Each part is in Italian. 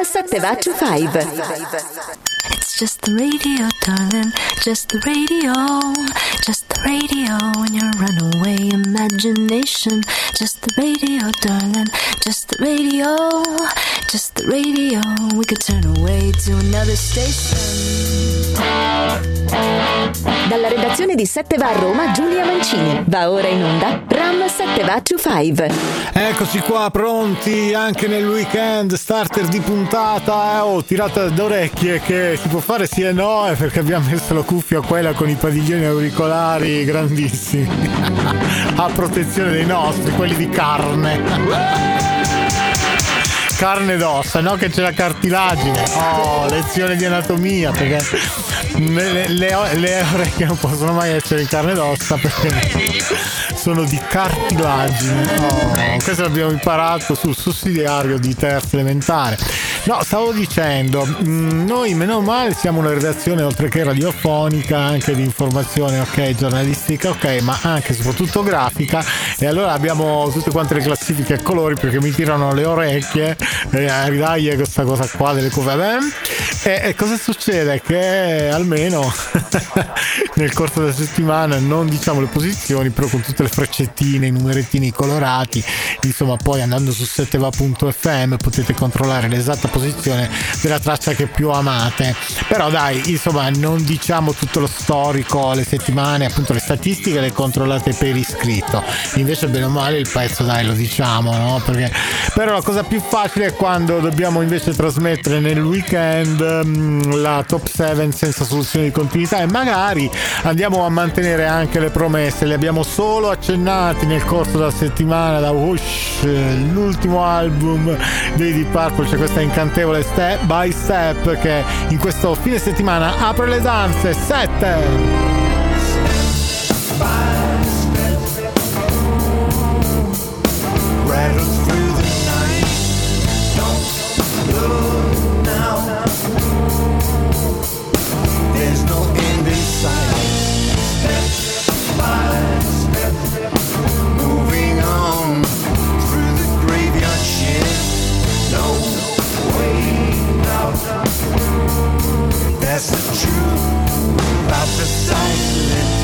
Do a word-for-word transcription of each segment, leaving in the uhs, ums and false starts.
sette va to five. It's just the radio, darling, just the radio, just the radio in your runaway imagination. Just the radio, darling, just the radio, just the radio. We could turn away to another station. Dalla redazione di sette va a Roma, Giulia Mancini. Va ora in onda Ram sette va to five. Eccoci qua, pronti anche nel weekend, starter di puntata, eh, oh, tirata d'orecchie che si può fare sì e no, eh, perché abbiamo messo la cuffia quella con i padiglioni auricolari grandissimi a protezione dei nostri, quelli di carne. Carne d'ossa, no? Che c'è la cartilagine. Oh, lezione di anatomia, perché le, le, le orecchie non possono mai essere in carne d'ossa perché sono di cartilagine. Oh, questo l'abbiamo imparato sul sussidiario di terza elementare. No, stavo dicendo, noi meno male siamo una redazione oltre che radiofonica, anche di informazione, ok, giornalistica, ok, ma anche e soprattutto grafica, e allora abbiamo tutte quante le classifiche a colori perché mi tirano le orecchie, eh, ridaglie questa cosa qua delle cose, e, e cosa succede? Che almeno nel corso della settimana non diciamo le posizioni, però con tutte le freccettine, i numerettini colorati, insomma, poi andando su sette va punto effe emme potete controllare l'esatta posizione della traccia che più amate. Però dai, insomma, non diciamo tutto lo storico, le settimane, appunto le statistiche le controllate per iscritto, invece bene o male il pezzo dai lo diciamo, no? Perché però la cosa più facile è quando dobbiamo invece trasmettere nel weekend um, la top sette senza soluzione di continuità, e magari andiamo a mantenere anche le promesse, le abbiamo solo accennati nel corso della settimana da Whoosh, l'ultimo album dei Deep Purple. C'è questa incantevole Step by Step che in questo fine settimana apre le danze. Sette. That's the truth about the silent.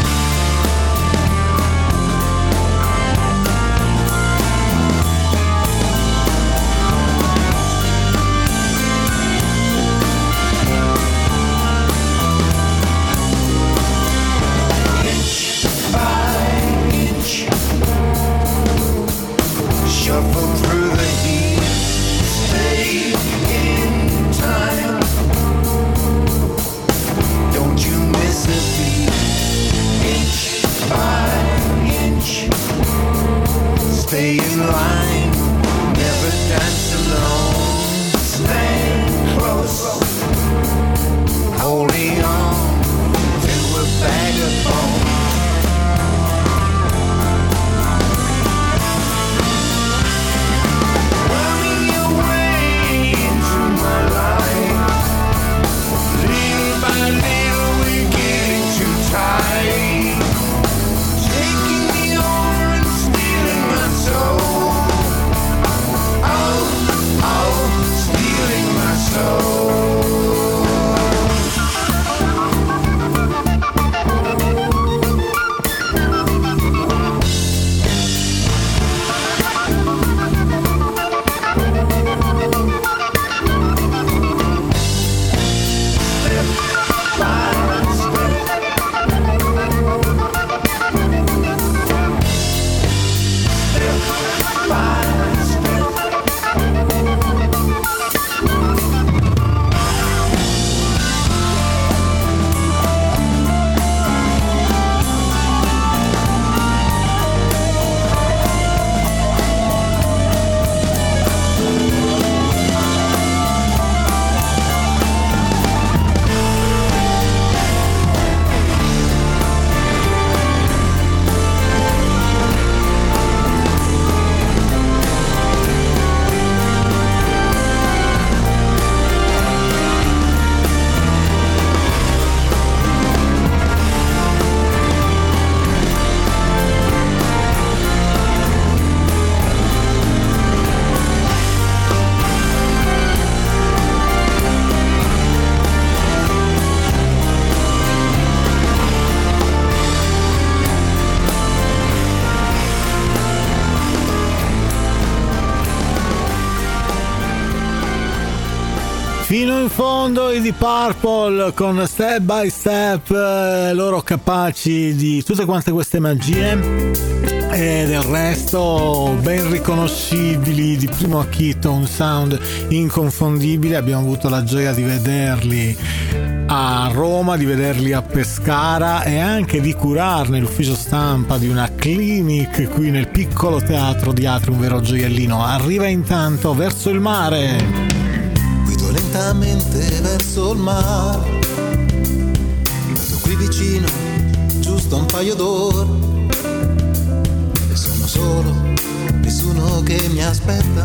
Fino in fondo i Deep Purple con Step by Step, eh, loro capaci di tutte quante queste magie e del resto ben riconoscibili di primo acchito, un sound inconfondibile. Abbiamo avuto la gioia di vederli a Roma, di vederli a Pescara e anche di curarne l'ufficio stampa di una clinic qui nel piccolo teatro di Atri, un vero gioiellino. Arriva intanto Verso il mare. Guido lentamente verso il mare, vado qui vicino, giusto un paio d'ore, e sono solo, nessuno che mi aspetta,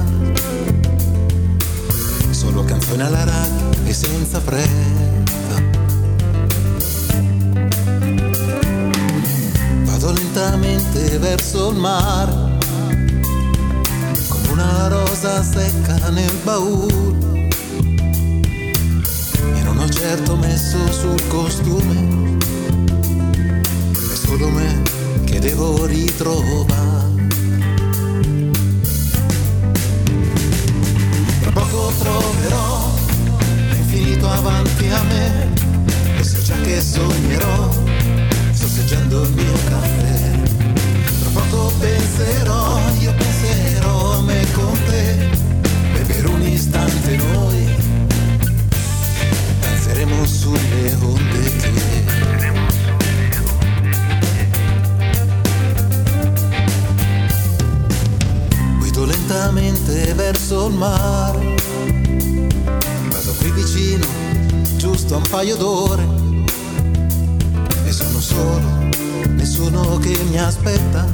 solo canzone alla radio e senza fretta. Vado lentamente verso il mare, come una rosa secca nel baule, e non ho certo messo sul costume, è solo me che devo ritrovare. Tra poco troverò l'infinito avanti a me, e so già che sognerò sorseggiando il mio caffè. Tra poco penserò, io penserò a me con te, e per un istante noi danzeremo sulle onde che guido lentamente verso il mare, vado qui vicino, giusto un paio d'ore, e sono solo, nessuno che mi aspetta,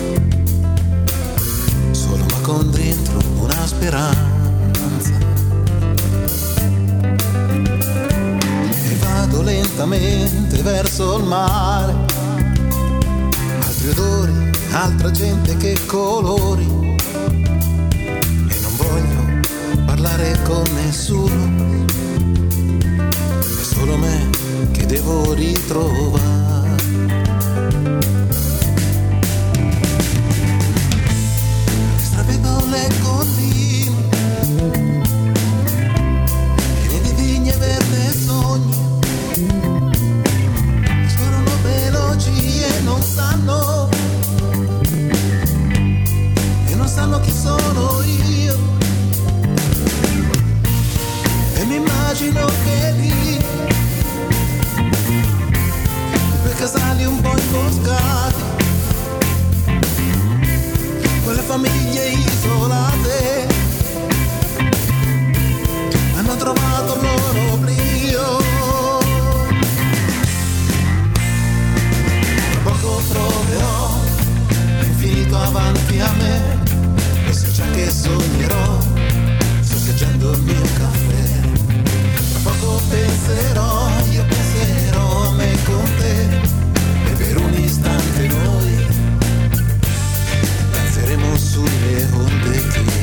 solo ma con dentro una speranza. E vado lentamente verso il mare, altri odori, altra gente che colori, e non voglio parlare con nessuno, è solo me che devo ritrovare. Stravedo le colline piene di vigne verde sogni, scorrono veloci e non sanno, e non sanno chi sono io, e mi immagino che lì casali un po' imboscati, quelle famiglie isolate hanno trovato il loro oblio. Tra poco troverò l'infinito avanti a me, e so già che sognerò sorseggiando il mio caffè. Tra poco penserò, io penserò a me con te, e per un istante noi danzeremo sulle onde che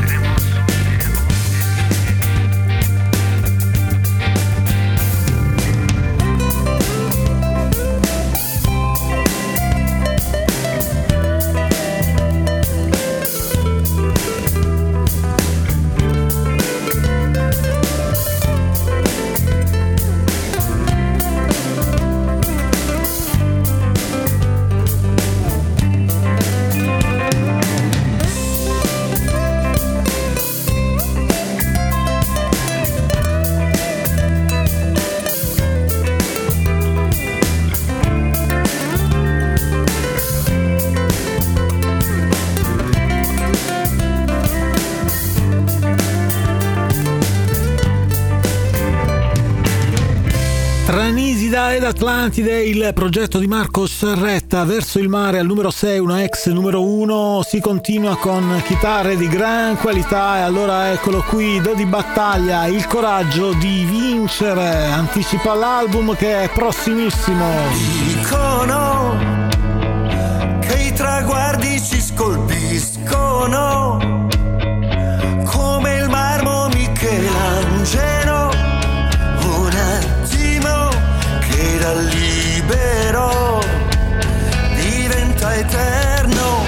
ed Atlantide, il progetto di Marco Serretta. Verso il mare al numero sei, una ex numero uno. Si continua con chitarre di gran qualità, e allora eccolo qui, Do di Battaglia, Il coraggio di vincere, anticipa l'album che è prossimissimo. Dicono che i traguardi ci scolpiscono come il marmo Michelangelo, un attimo che da libero diventa eterno.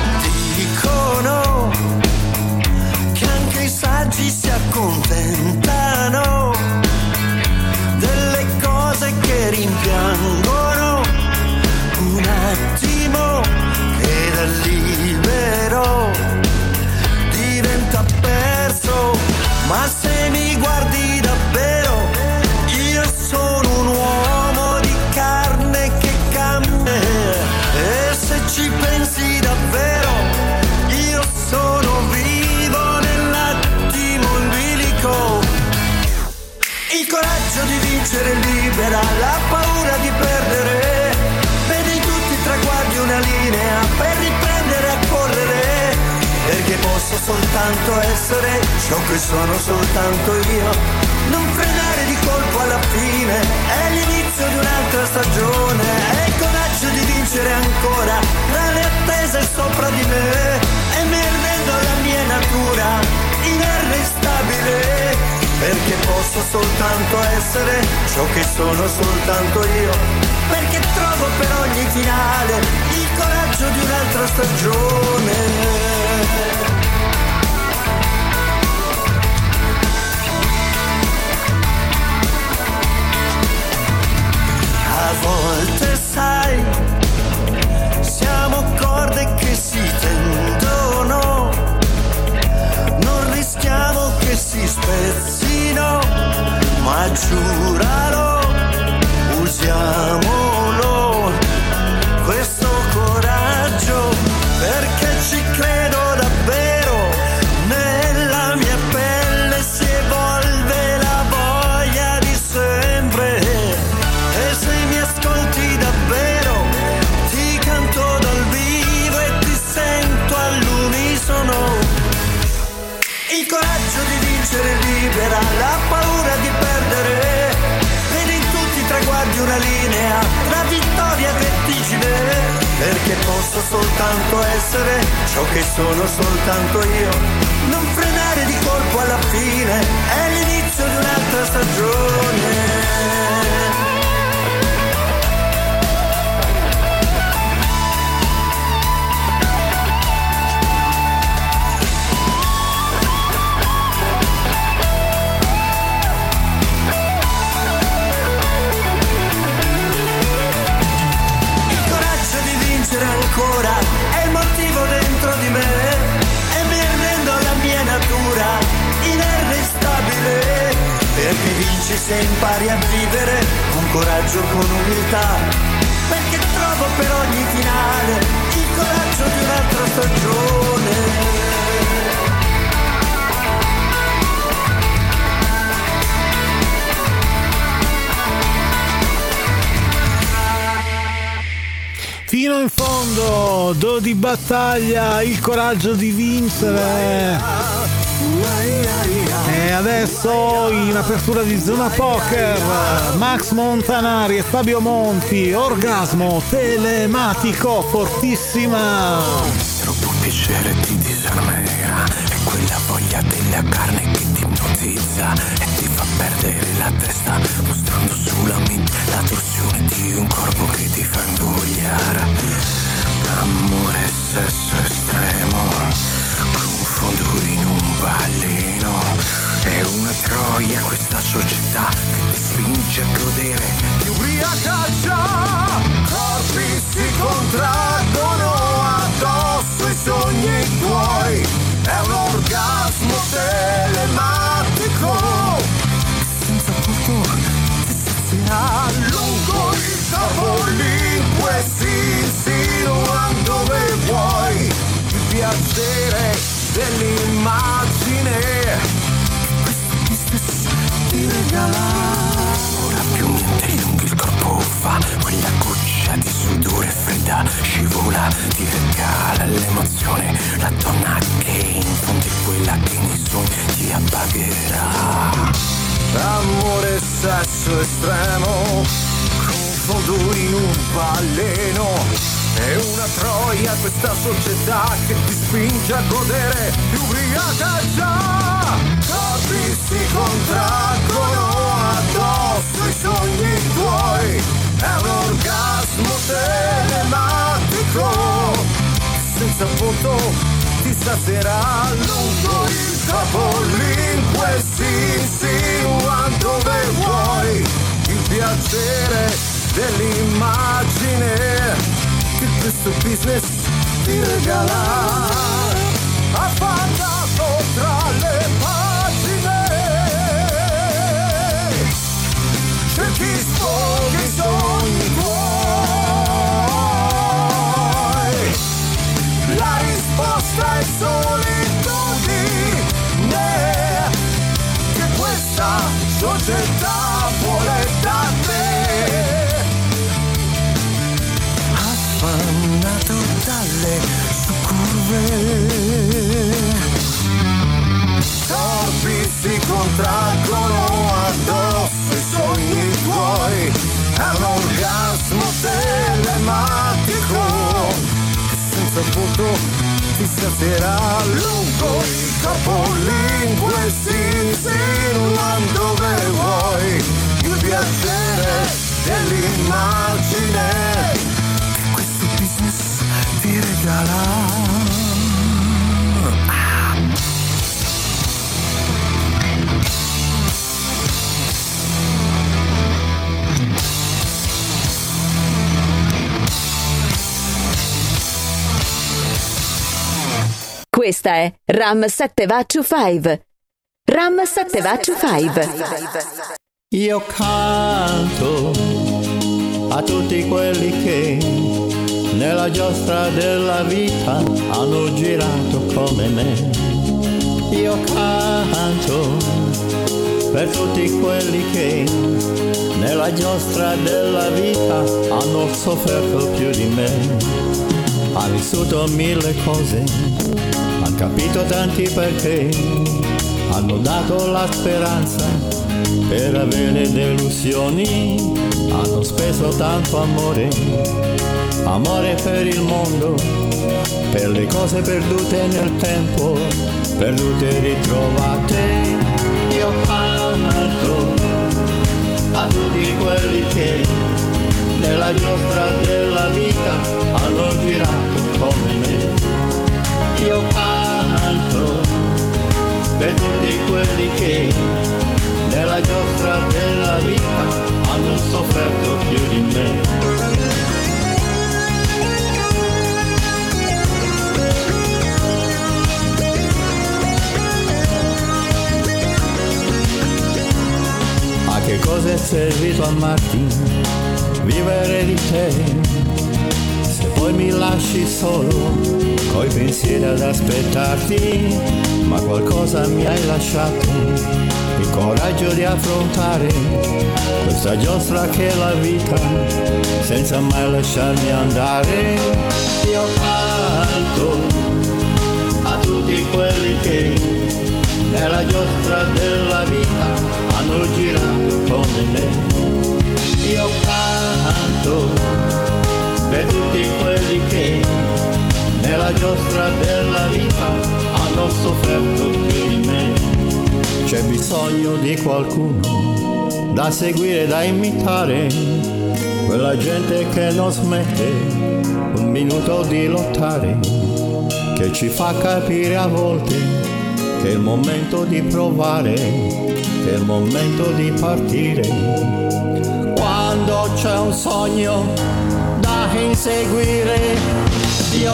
Dicono che anche i saggi si accontentano guardi davvero, io sono un uomo di carne che cambia. E se ci pensi davvero, io sono vivo nell'attimo in bilico. Il coraggio di vincere libera la paura di perdere. Vedi tutti i traguardi una linea per riprendere a correre. Perché posso soltanto essere ciò che sono soltanto io. Non frenare di colpo alla fine, è l'inizio di un'altra stagione. È il coraggio di vincere ancora tra le attese sopra di me. E mi arrendo alla mia natura inarrestabile. Perché posso soltanto essere ciò che sono soltanto io. Perché trovo per ogni finale il coraggio di un'altra stagione. A volte sai, siamo corde che si tendono, non rischiamo che si spezzino, ma giuralo, usiamolo, questo coraggio, perché ci credo davvero, nella mia pelle si evolve la voglia di sempre. E se mi ascolti davvero, ti canto dal vivo e ti sento all'unisono. Il coraggio di vincere libera la paura di perdere. Vedi in tutti i traguardi una linea tra vittoria e vertigine. Perché posso soltanto essere ciò che sono soltanto io. Non frenare di colpo alla fine, è l'inizio di un'altra stagione. Ancora è il motivo dentro di me e mi arrendo alla mia natura inarrestabile. Perché vinci se impari a vivere con coraggio, con umiltà. Perché trovo per ogni finale il coraggio di un'altra stagione. Fino in fondo, do di battaglia, il coraggio di vincere. E adesso in apertura di Zona Poker, Max Montanari e Fabio Monti, Orgasmo telematico, fortissima. Troppo piacere ti disarmera, è quella voglia della carne che ti ipnotizza e ti fa perdere la testa, mostrando sulla mente la torsione di un corpo che ti fa ingoiare. Amore e sesso estremo, confondo in un ballino. È una troia questa società che ti spinge a godere di ubriaca già. Corpi si contraggono addosso i sogni tuoi. È un orgasmo telematico senza porto ti sazierà lungo il tavolino, si insinua dove vuoi. Il piacere dell'immagine che questo business ti regala. Ora più niente lungo il corpo fa, quella goccia di sudore fredda scivola, ti regala l'emozione, la donna che infonde quella che nei sogni ti appagherà. Amore e sesso estremo, confondo in un baleno. È una troia questa società che ti spinge a godere più ubriaca già. Corpi si contraggono addosso i sogni tuoi. È un orgasmo telematico senza voto ti sazierà lungo il capolingue, si insinua dove vuoi. Il piacere dell'immagine che questo business ti regala. Affannato tra le pagine questa società vuole da te. Affannato dalle succurve, corpi si contraggono addosso i sogni tuoi, è un orgasmo telematico che senza foto ti sazierà lungo il capolingue, si insinuano dove vuoi, il piacere dell'immagine che questo business ti regala. Questa è Ram sette Va to Five. Ram sette Va to Five. Io canto a tutti quelli che nella giostra della vita hanno girato come me. Io canto per tutti quelli che nella giostra della vita hanno sofferto più di me. Ha vissuto mille cose, han capito tanti perché, hanno dato la speranza per avere delusioni, hanno speso tanto amore, amore per il mondo, per le cose perdute nel tempo, perdute e ritrovate. Io canto a tutti quelli che nella giostra della vita hanno girato come me. Io canto per tutti quelli che nella giostra della vita hanno sofferto più di me. A che cosa è servito amarti, vivere di te, se poi mi lasci solo coi pensieri ad aspettarti, ma qualcosa mi hai lasciato, il coraggio di affrontare questa giostra che è la vita, senza mai lasciarmi andare. Io canto a tutti quelli che nella giostra della vita hanno girato come me. Io canto per tutti quelli che nella giostra della vita hanno sofferto più di me. C'è bisogno di qualcuno da seguire, da imitare, quella gente che non smette un minuto di lottare, che ci fa capire a volte che è il momento di provare, che è il momento di partire. Quando c'è un sogno da inseguire, io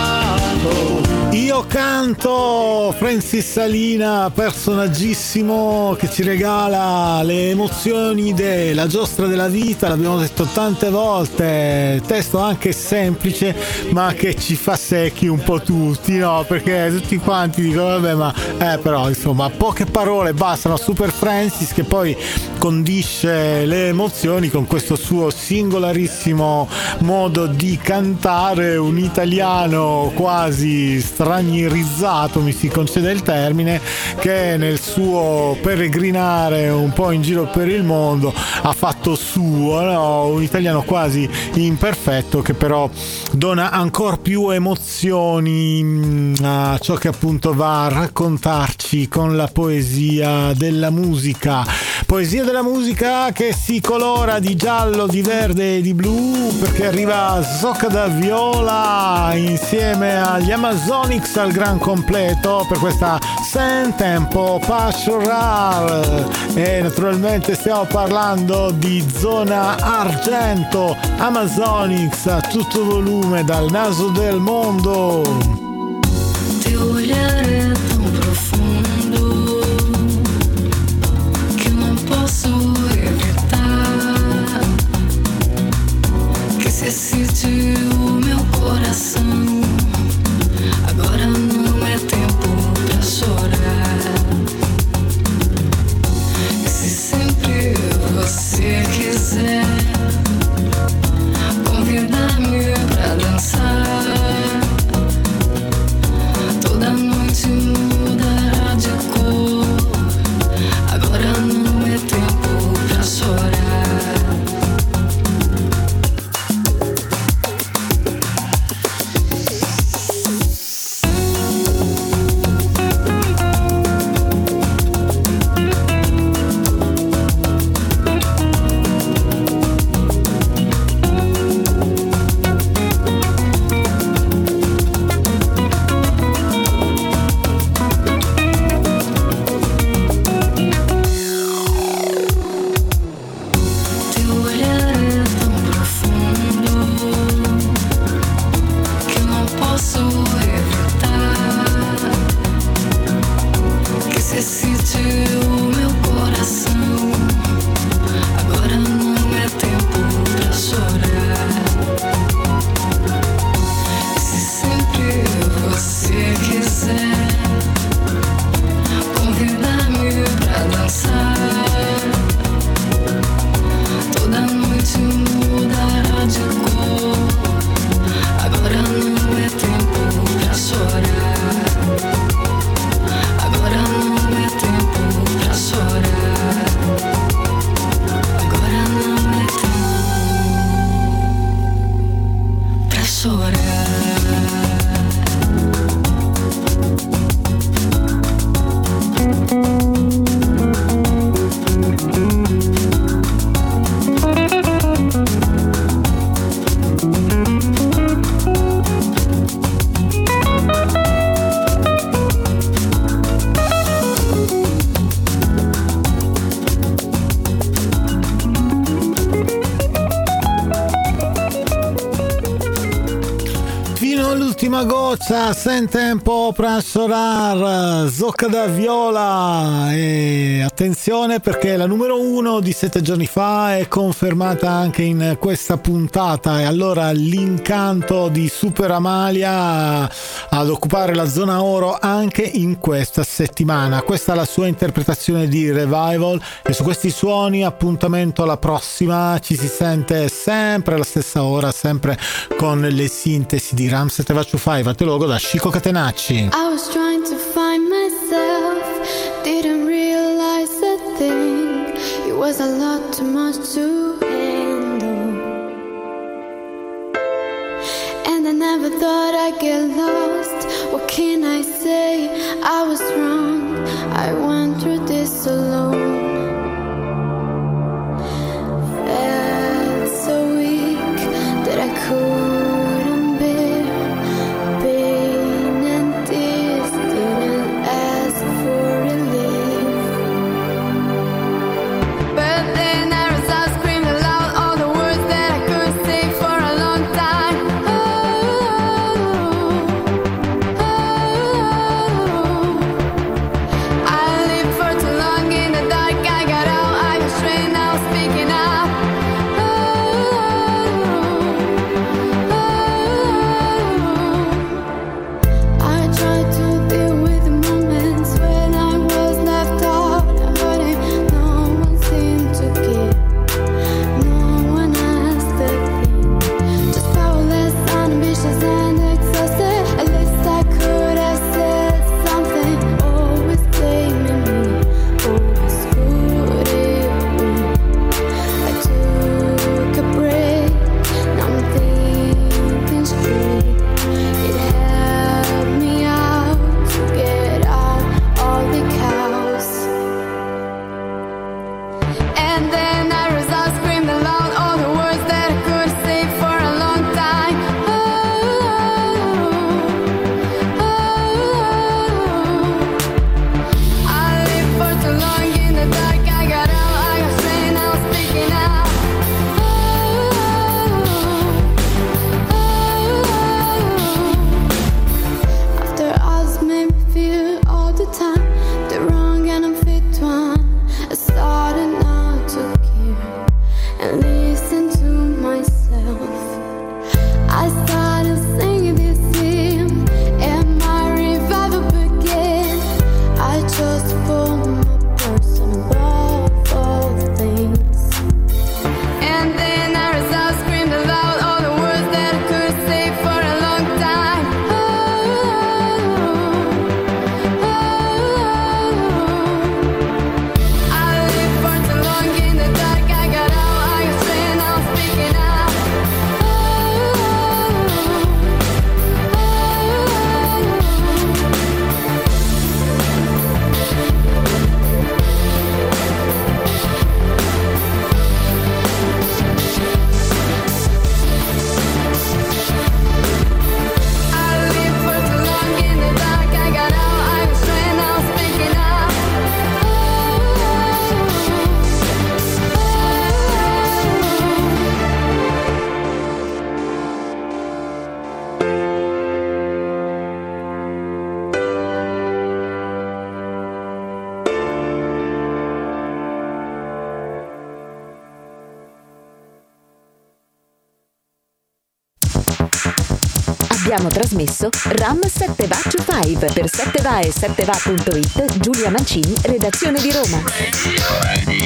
canto. Io canto, Francis Salina, personaggissimo che ci regala le emozioni della giostra della vita, l'abbiamo detto tante volte, testo anche semplice ma che ci fa secchi un po' tutti, no? Perché tutti quanti dicono vabbè ma eh però insomma poche parole bastano. Super Francis che poi condisce le emozioni con questo suo singolarissimo modo di cantare, un italiano quasi stranierizzato, mi si concede il termine, che nel suo peregrinare un po' in giro per il mondo ha fatto suo, no? Un italiano quasi imperfetto che però dona ancora più emozioni a ciò che appunto va a raccontarci con la poesia della musica. Poesia della musica che si colora di giallo, di verde e di blu, perché arriva Zocca da Viola insieme agli Amazonics al gran completo per questa Sen Tempo Pastoral. E naturalmente stiamo parlando di Zona Argento, Amazonics a tutto volume dal naso del mondo. Teu olhar é tão profundo que não posso evitar que se excite o meu coração. Agora não é tempo pra chorar. L'ultima goccia, Sente un po' Pransorar, Zocca da Viola. E attenzione perché la numero uno di sette giorni fa è confermata anche in questa puntata, e allora l'incanto di Super Amalia ad occupare la zona oro anche in questa settimana. Questa è la sua interpretazione di Revival, e su questi suoni appuntamento alla prossima. Ci si sente sempre alla stessa ora, sempre con le sintesi di Ram Setteva Ciufai. Vate logo da Chico Catenacci. I was trying to find myself, didn't realize a thing. It was a lot too much to handle, and I never thought I'd get lost. What can I say? I was wrong, I went through this alone. Felt so weak that I couldn't bear pain, and tears didn't ask for relief. But then I was out screaming aloud all the words that I couldn't say for a long time. Oh, oh, oh. I lived for too long in the dark. I got out, I got straight, now speaking up. Oh, oh, oh. I tried to deal with the moments when I was left out and hurting. No one seemed to care, no one asked a thing. Just powerless, unambitious and exhausted. At least I could have said something. Always blaming me, always could it be? I took a break, now I'm thinking straight. It helped me out to get out all the cows. And then I was out screaming aloud all the words that I could say for a long time. Oh, oh, oh. I lived for too long in the dark. I got out, I got straight, now speaking out. Oh, oh, oh. After us made me feel all the time the wrong and unfit one, I started not to care and listen to myself. I started singing this hymn and my revival began. I chose to follow my person above all things. And then I was out screaming aloud all the words that I could say for a long time. Oh, oh, oh. I lived for too long in the dark. I got out, I got straight, now I'm speaking out. Oh, oh, I lived for too long in the dark. I got out, I got straight, now I'm speaking out. Abbiamo trasmesso Ram Setteva Ciufai per Setteva e Setteva punto it. Giulia Mancini, redazione di Roma.